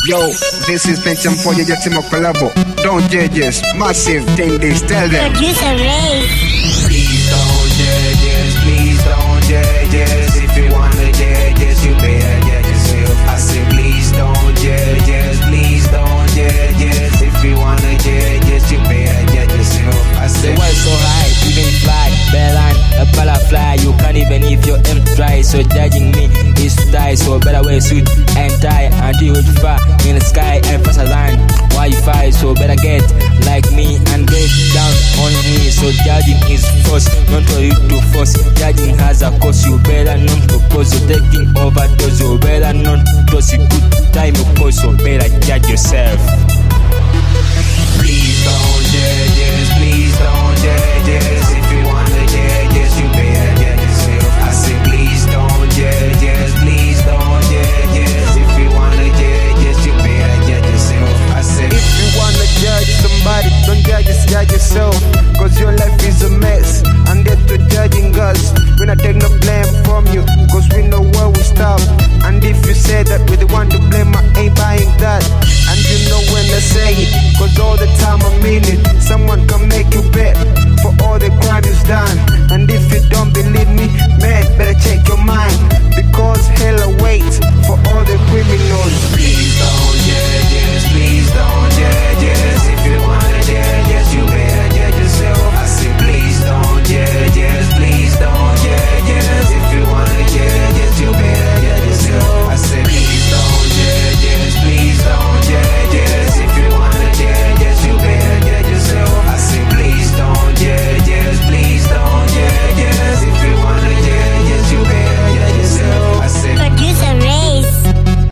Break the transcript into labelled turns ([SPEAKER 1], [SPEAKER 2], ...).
[SPEAKER 1] Yo, this is Pension for your Timo Collabo. Don't judge us, massive thing this, tell them.
[SPEAKER 2] Producer Ray.
[SPEAKER 3] Please don't judge us, please don't judge us. If you wanna judge us, you better judge yourself. I said please don't judge us, please don't judge us. If you wanna judge us, you better judge yourself. I said
[SPEAKER 4] the world's so high, even fly, bellline, a butterfly. You can't even if your aim dry. So judging me is to die. So better wear suit and tie until you far in the sky and pass a line. Wi-Fi, so better get like me and get down on me. So judging is force, not for you to force. Judging has a cost, you better not propose. So taking overdose, you better not toss it. Good time you post, so better judge yourself.
[SPEAKER 3] Please don't judge us, please don't judge us. If you wanna judge us, you better judge yourself. I said please don't judge us, please don't judge us. If you wanna judge us, you better judge yourself. I said
[SPEAKER 5] if you wanna judge somebody, don't judge us, judge yourself. Cause your life is a mess, and they're to judging us. We not take no blame from you, cause we know where we stop. And if you say that we're the one to blame, I ain't buying that. And you know when I say it, cause all the time I mean it. Someone can make you bet for all the crime is done. And if you don't believe me, man, better check your mind. Because hell awaits for all the criminals.